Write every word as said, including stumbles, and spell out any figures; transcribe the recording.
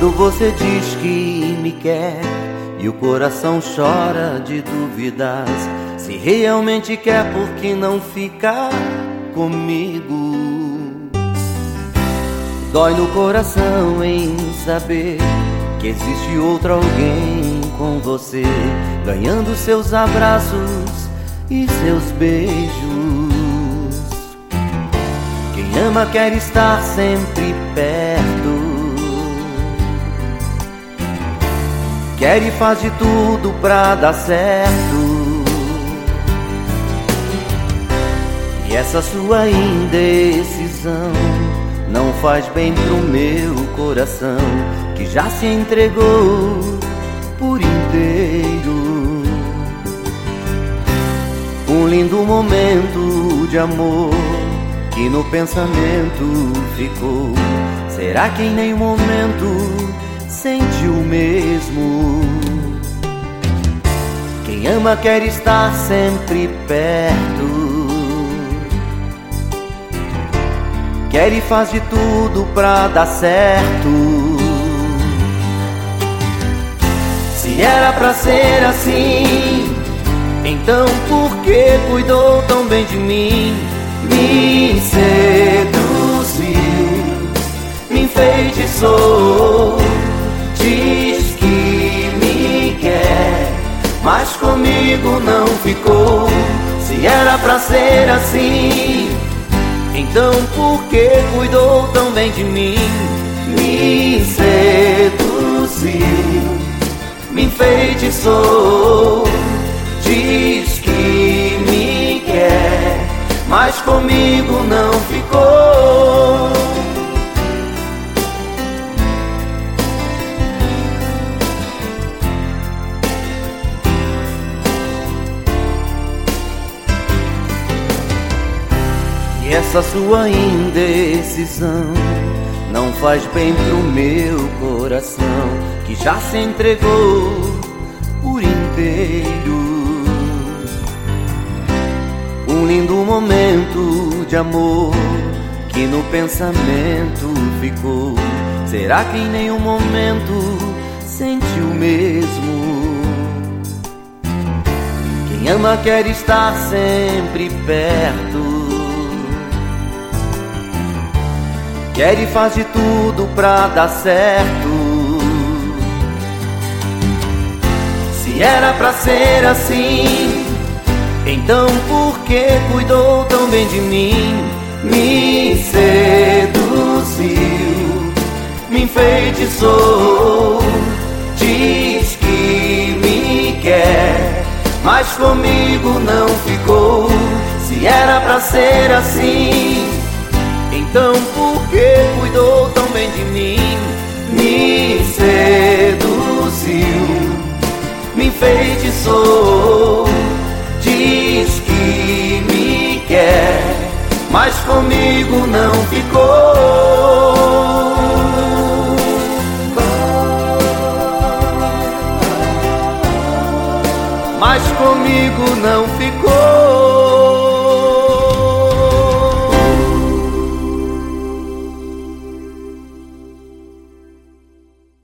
Quando você diz que me quer e o coração chora de dúvidas, se realmente quer, por que não ficar comigo? Dói no coração em saber que existe outro alguém com você, ganhando seus abraços e seus beijos. Quem ama quer estar sempre perto, quer e faz de tudo pra dar certo. E essa sua indecisão não faz bem pro meu coração, que já se entregou por inteiro. Um lindo momento de amor que no pensamento ficou. Será que em nenhum momento sentiu mesmo? Quem ama quer estar sempre perto, quer e faz de tudo pra dar certo. Se era pra ser assim, então por que cuidou tão bem de mim? Me seduziu, me enfeitiçou, diz que me quer, mas comigo não ficou. Se era pra ser assim, então por que cuidou tão bem de mim? Me seduziu, me enfeitiçou, diz que me quer, mas comigo não ficou. E essa sua indecisão não faz bem pro meu coração, que já se entregou por inteiro. Um lindo momento de amor que no pensamento ficou. Será que em nenhum momento sentiu mesmo? Quem ama quer estar sempre perto, quer e faz de tudo pra dar certo. Se era pra ser assim, então por que cuidou tão bem de mim? Me seduziu, me enfeitiçou, diz que me quer, mas comigo não ficou. Se era pra ser assim, então por que cuidou tão bem de mim? Me seduziu, me enfeitiçou, diz que me quer, mas comigo não ficou. Mas comigo não ficou.